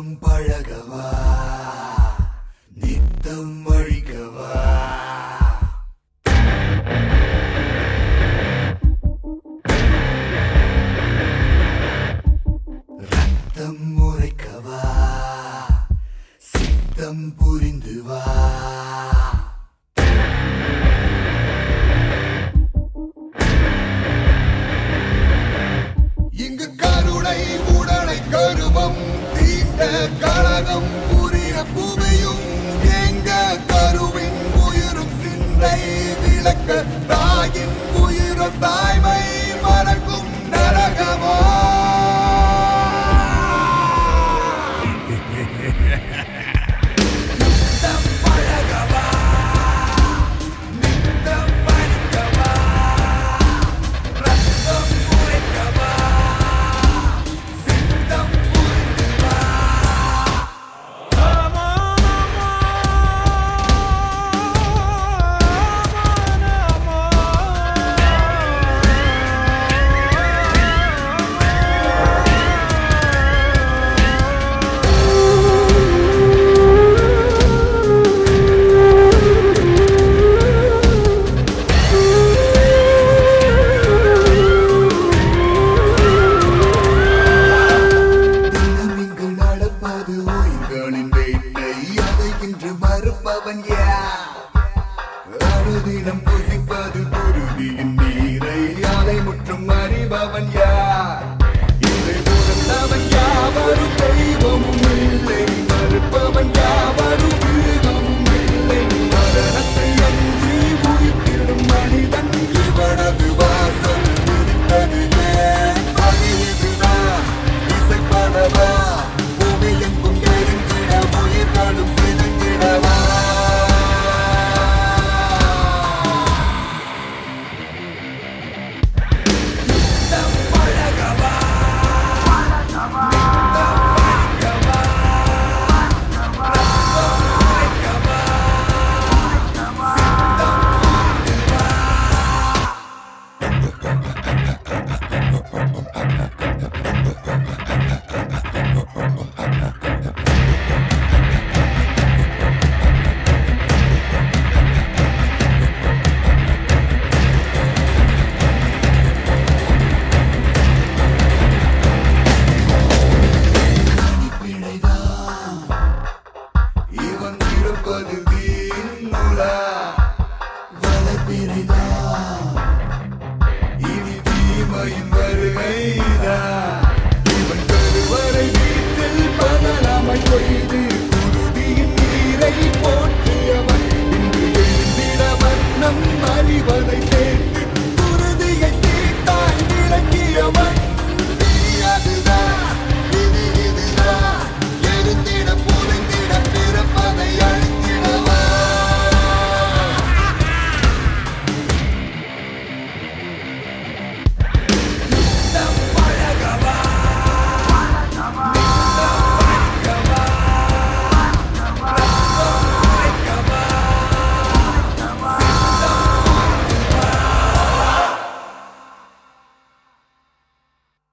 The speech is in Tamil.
நித்தம் பழகவா நித்தம் அழிக்கவா ரத்தம் உரைக்கவா சித்தம் புரிந்து வா இங்கு கருணை உடலை கருவம் தீண்ட கழகம் புரிய பூமியும் எங்க கருவின் உயிரும் சிந்தை விளக்க தாயின் உயிரும் தாய்மை மறக்கும் நரகமோ அனுதினம் புசிப்பது குருதியின் நீரை அதை முற்றும் அறிபவன் யார் இதை துறந்தவன் யாவரும் தெய்வமும் இல்லை மறுப்பவன்